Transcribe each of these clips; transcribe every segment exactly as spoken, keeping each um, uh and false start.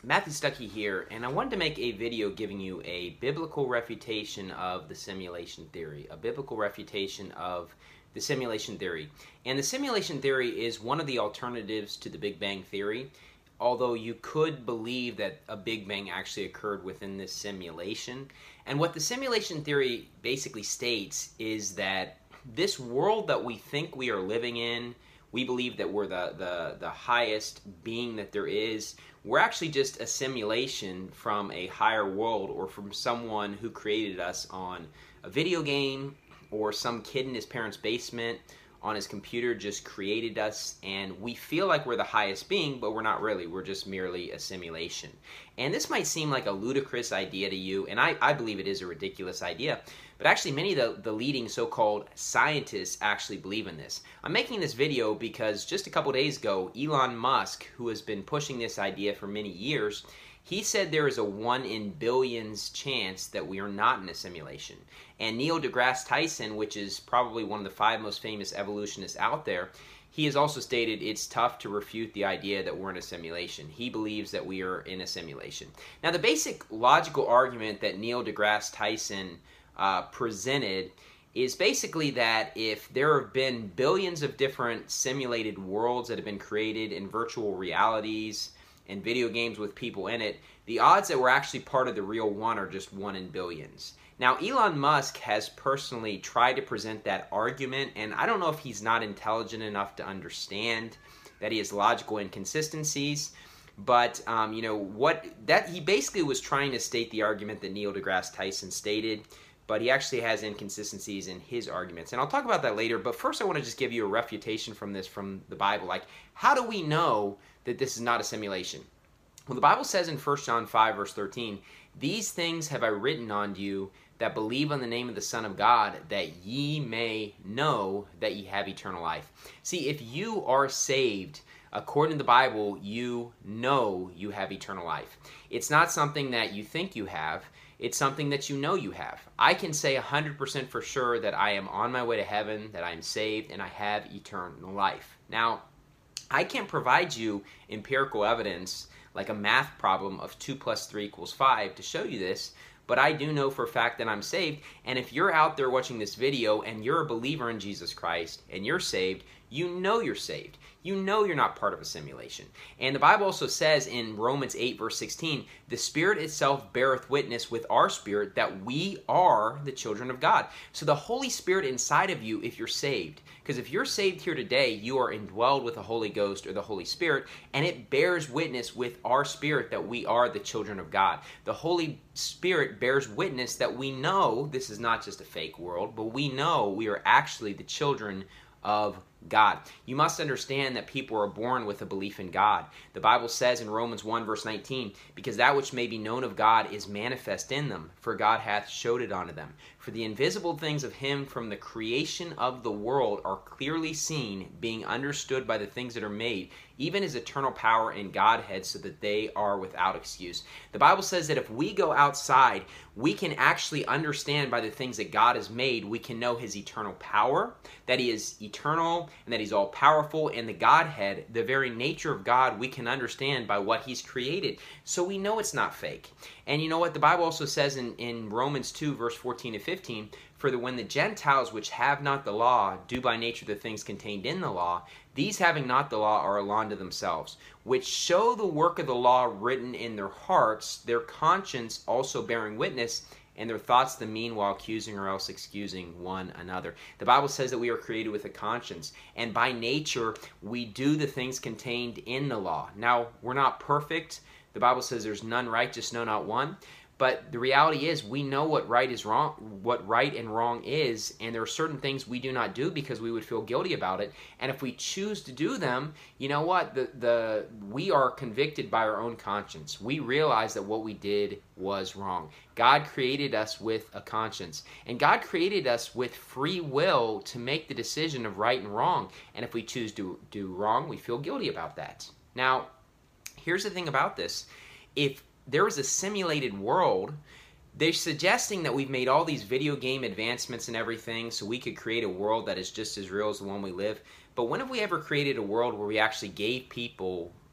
Matthew Stuckey here, and I wanted to make a video giving you a biblical refutation of the simulation theory, a biblical refutation of the simulation theory. And the simulation theory is one of the alternatives to the Big Bang Theory, although you could believe that a Big Bang actually occurred within this simulation. And what the simulation theory basically states is that this world that we think we are living in, we believe that we're the, the, the highest being that there is. We're actually just a simulation from a higher world or from someone who created us on a video game, or some kid in his parents' basement on his computer just created us, and we feel like we're the highest being, but we're not really. We're just merely a simulation. And this might seem like a ludicrous idea to you, and I, I believe it is a ridiculous idea, but actually many of the, the leading so-called scientists actually believe in this. I'm making this video because just a couple days ago, Elon Musk, who has been pushing this idea for many years, he said there is a one in billions chance that we are not in a simulation. And Neil deGrasse Tyson, which is probably one of the five most famous evolutionists out there, he has also stated it's tough to refute the idea that we're in a simulation. He believes that we are in a simulation. Now, the basic logical argument that Neil deGrasse Tyson uh, presented is basically that if there have been billions of different simulated worlds that have been created in virtual realities and video games with people in it, the odds that we're actually part of the real one are just one in billions. Now, Elon Musk has personally tried to present that argument, and I don't know if he's not intelligent enough to understand that he has logical inconsistencies, but um, you know what, that he basically was trying to state the argument that Neil deGrasse Tyson stated, but he actually has inconsistencies in his arguments. And I'll talk about that later, but first I want to just give you a refutation from this from the Bible. Like, how do we know that this is not a simulation? Well, the Bible says in First John five, verse thirteen, "These things have I written unto you that believe on the name of the Son of God, that ye may know that ye have eternal life." See, if you are saved, according to the Bible, you know you have eternal life. It's not something that you think you have. It's something that you know you have. I can say one hundred percent for sure that I am on my way to heaven, that I am saved, and I have eternal life. Now, I can't provide you empirical evidence like a math problem of two plus three equals five to show you this, but I do know for a fact that I'm saved. And if you're out there watching this video and you're a believer in Jesus Christ and you're saved, you know you're saved. You know you're not part of a simulation. And the Bible also says in Romans eight, verse sixteen, "The Spirit itself beareth witness with our spirit that we are the children of God." So the Holy Spirit inside of you, if you're saved, because if you're saved here today, you are indwelled with the Holy Ghost or the Holy Spirit, and it bears witness with our spirit that we are the children of God. The Holy Spirit bears witness that we know this is not just a fake world, but we know we are actually the children of God. You must understand that people are born with a belief in God. The Bible says in Romans one, verse nineteen, "Because that which may be known of God is manifest in them, for God hath showed it unto them. For the invisible things of him from the creation of the world are clearly seen, being understood by the things that are made, even his eternal power and Godhead, so that they are without excuse." The Bible says that if we go outside, we can actually understand by the things that God has made. We can know his eternal power, that he is eternal, and that he's all-powerful, and the Godhead, the very nature of God, we can understand by what he's created. So we know it's not fake. And you know what? The Bible also says in, in Romans two, verse fourteen to fifteen, "For the, when the Gentiles which have not the law do by nature the things contained in the law, these having not the law are a law unto themselves, which show the work of the law written in their hearts, their conscience also bearing witness, and their thoughts the meanwhile accusing or else excusing one another." The Bible says that we are created with a conscience, and by nature we do the things contained in the law. Now, we're not perfect. The Bible says there's none righteous, no, not one. But the reality is we know what right is wrong, what right and wrong is, and there are certain things we do not do because we would feel guilty about it. And if we choose to do them, you know what? The the we are convicted by our own conscience. We realize that what we did was wrong. God created us with a conscience, and God created us with free will to make the decision of right and wrong. And if we choose to do wrong, we feel guilty about that. Now, here's the thing about this. If there was a simulated world, they're suggesting that we've made all these video game advancements and everything so we could create a world that is just as real as the one we live. But when have we ever created a world where we actually gave people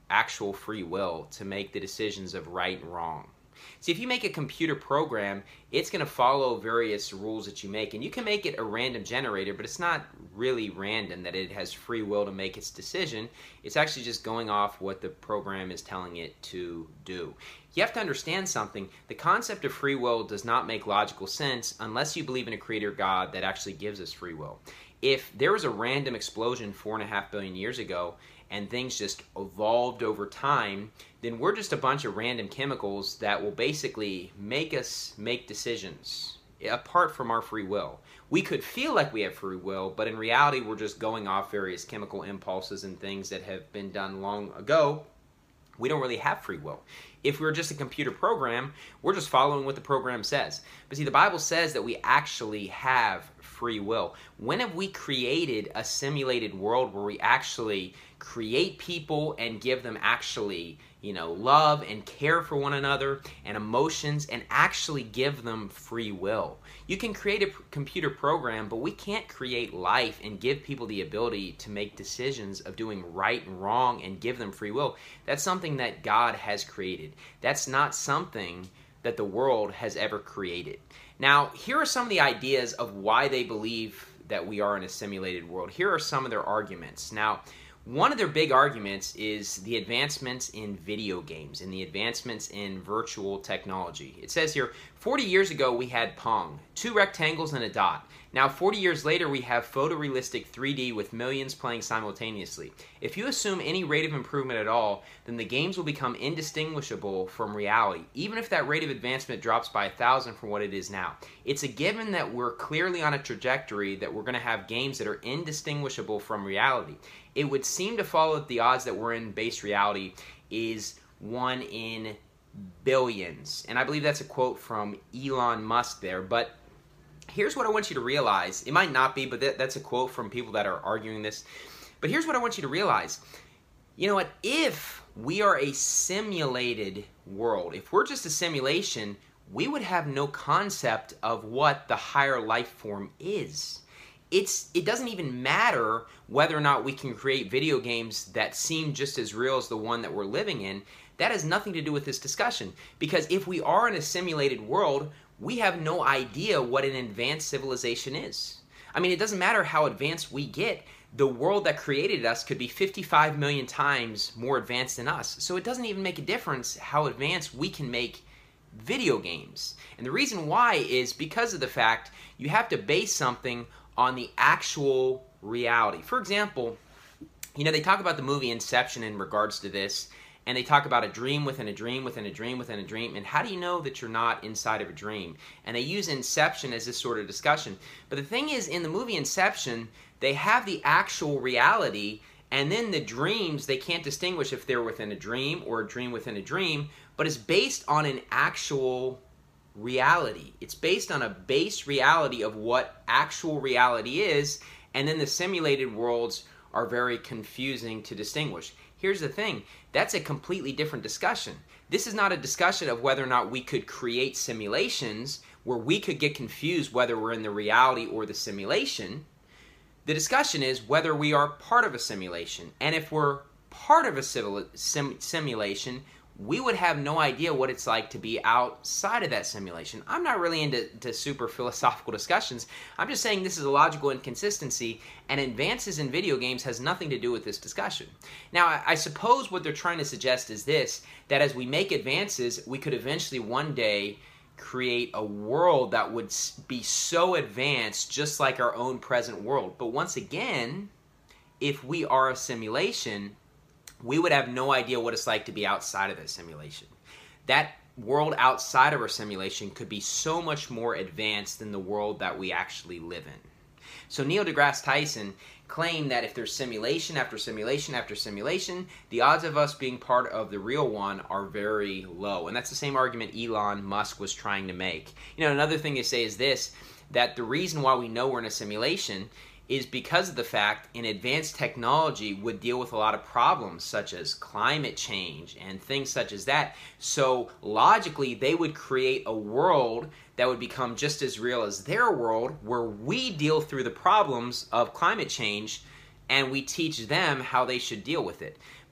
actual free will to make the decisions of right and wrong. See, if you make a computer program, it's going to follow various rules that you make, and you can make it a random generator, but it's not really random that it has free will to make its decision. It's actually just going off what the program is telling it to do. You have to understand something. The concept of free will does not make logical sense unless you believe in a creator God that actually gives us free will. If there was a random explosion four and a half billion years ago and things just evolved over time, then we're just a bunch of random chemicals that will basically make us make decisions apart from our free will. We could feel like we have free will, but in reality we're just going off various chemical impulses and things that have been done long ago. We don't really have free will. If we're just a computer program, we're just following what the program says. But see, the Bible says that we actually have free will. When have we created a simulated world where we actually create people and give them actually, you know, love and care for one another and emotions and actually give them free will? You can create a computer program, but we can't create life and give people the ability to make decisions of doing right and wrong and give them free will. That's something that God has created. That's not something that the world has ever created. Now, here are some of the ideas of why they believe that we are in a simulated world. Here are some of their arguments. Now, one of their big arguments is the advancements in video games and the advancements in virtual technology. It says here, forty years ago we had Pong, two rectangles and a dot. Now forty years later we have photorealistic three D with millions playing simultaneously. If you assume any rate of improvement at all, then the games will become indistinguishable from reality, even if that rate of advancement drops by a thousand from what it is now. It's a given that we're clearly on a trajectory that we're going to have games that are indistinguishable from reality. It would seem to follow that the odds that we're in base reality is one in billions. And I believe that's a quote from Elon Musk there. But here's what I want you to realize. It might not be, but that, that's a quote from people that are arguing this. But here's what I want you to realize. You know what? If we are a simulated world, if we're just a simulation, we would have no concept of what the higher life form is. It's, it doesn't even matter whether or not we can create video games that seem just as real as the one that we're living in. That has nothing to do with this discussion. Because if we are in a simulated world, we have no idea what an advanced civilization is. I mean, it doesn't matter how advanced we get. The world that created us could be fifty-five million times more advanced than us. So it doesn't even make a difference how advanced we can make video games. And the reason why is because of the fact you have to base something on the actual reality. For example, you know, they talk about the movie Inception in regards to this, and they talk about a dream within a dream within a dream within a dream, and how do you know that you're not inside of a dream? And they use Inception as this sort of discussion. But the thing is, in the movie Inception, they have the actual reality, and then the dreams, they can't distinguish if they're within a dream or a dream within a dream, but it's based on an actual reality. It's based on a base reality of what actual reality is, and then the simulated worlds are very confusing to distinguish. Here's the thing, that's a completely different discussion. This is not a discussion of whether or not we could create simulations where we could get confused whether we're in the reality or the simulation. The discussion is whether we are part of a simulation. And if we're part of a civil, sim, simulation, we would have no idea what it's like to be outside of that simulation. I'm not really into to super philosophical discussions. I'm just saying this is a logical inconsistency, and advances in video games has nothing to do with this discussion. Now, I, I suppose what they're trying to suggest is this, that as we make advances, we could eventually one day create a world that would be so advanced, just like our own present world. But once again, if we are a simulation, we would have no idea what it's like to be outside of that simulation. That world outside of our simulation could be so much more advanced than the world that we actually live in. So Neil deGrasse Tyson claimed that if there's simulation after simulation after simulation, the odds of us being part of the real one are very low. And that's the same argument Elon Musk was trying to make. You know, another thing they say is this, that the reason why we know we're in a simulation is because of the fact an advanced technology would deal with a lot of problems such as climate change and things such as that. So logically, they would create a world that would become just as real as their world, where we deal through the problems of climate change and we teach them how they should deal with it. But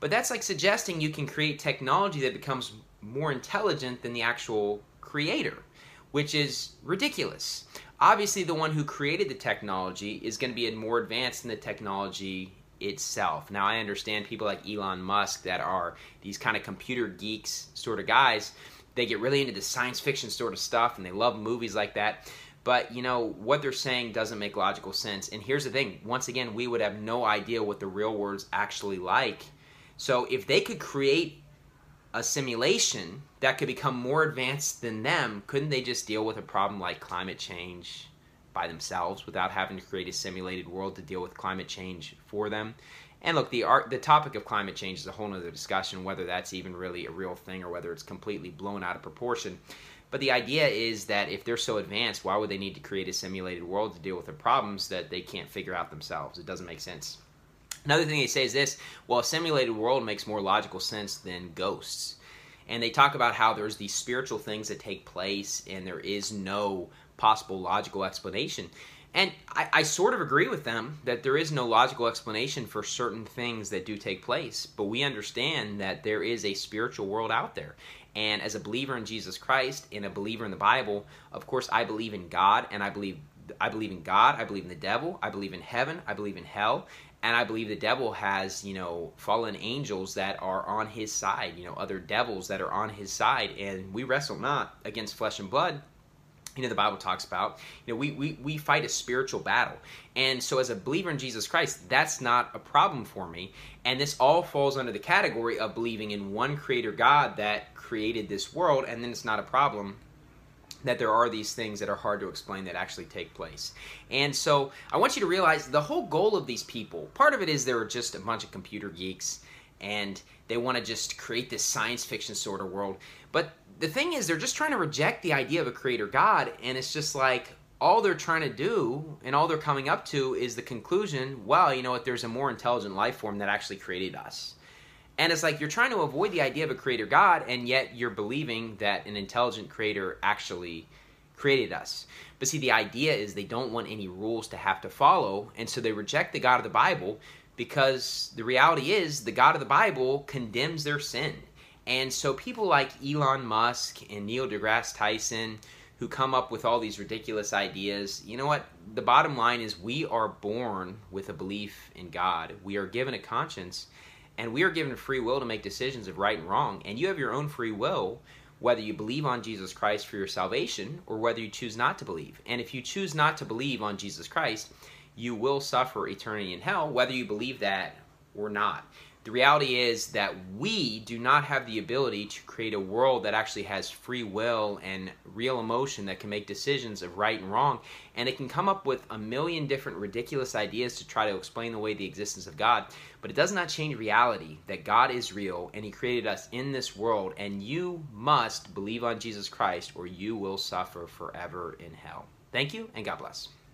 But that's like suggesting you can create technology that becomes more intelligent than the actual creator, which is ridiculous. Obviously, the one who created the technology is going to be more advanced than the technology itself. Now, I understand people like Elon Musk that are these kind of computer geeks sort of guys. They get really into the science fiction sort of stuff, and they love movies like that. But, you know, what they're saying doesn't make logical sense. And here's the thing. Once again, we would have no idea what the real world's actually like. So if they could create a simulation that could become more advanced than them, couldn't they just deal with a problem like climate change by themselves without having to create a simulated world to deal with climate change for them? And look, the art, the topic of climate change is a whole other discussion, whether that's even really a real thing or whether it's completely blown out of proportion. But the idea is that if they're so advanced, why would they need to create a simulated world to deal with the problems that they can't figure out themselves? It doesn't make sense. Another thing they say is this: well, a simulated world makes more logical sense than ghosts. And they talk about how there's these spiritual things that take place and there is no possible logical explanation. And I, I sort of agree with them that there is no logical explanation for certain things that do take place. But we understand that there is a spiritual world out there. And as a believer in Jesus Christ and a believer in the Bible, of course, I believe in God, and I believe I believe in God, I believe in the devil, I believe in heaven, I believe in hell, and I believe the devil has, you know, fallen angels that are on his side, you know, other devils that are on his side, and we wrestle not against flesh and blood. You know, the Bible talks about, you know, we, we, we fight a spiritual battle. And so as a believer in Jesus Christ, that's not a problem for me. And this all falls under the category of believing in one creator God that created this world, and then it's not a problem that there are these things that are hard to explain that actually take place. And so I want you to realize the whole goal of these people, part of it is they're just a bunch of computer geeks, and they want to just create this science fiction sort of world. But the thing is, they're just trying to reject the idea of a creator God, and it's just like all they're trying to do and all they're coming up to is the conclusion, well, you know what, there's a more intelligent life form that actually created us. And it's like you're trying to avoid the idea of a creator God, and yet you're believing that an intelligent creator actually created us. But see, the idea is they don't want any rules to have to follow, and so they reject the God of the Bible because the reality is the God of the Bible condemns their sin. And so people like Elon Musk and Neil deGrasse Tyson, who come up with all these ridiculous ideas, you know what? The bottom line is we are born with a belief in God. We are given a conscience, and we are given free will to make decisions of right and wrong. And you have your own free will, whether you believe on Jesus Christ for your salvation or whether you choose not to believe. And if you choose not to believe on Jesus Christ, you will suffer eternity in hell, whether you believe that or not. The reality is that we do not have the ability to create a world that actually has free will and real emotion that can make decisions of right and wrong. And it can come up with a million different ridiculous ideas to try to explain away the existence of God. But it does not change reality that God is real and He created us in this world. And you must believe on Jesus Christ or you will suffer forever in hell. Thank you and God bless.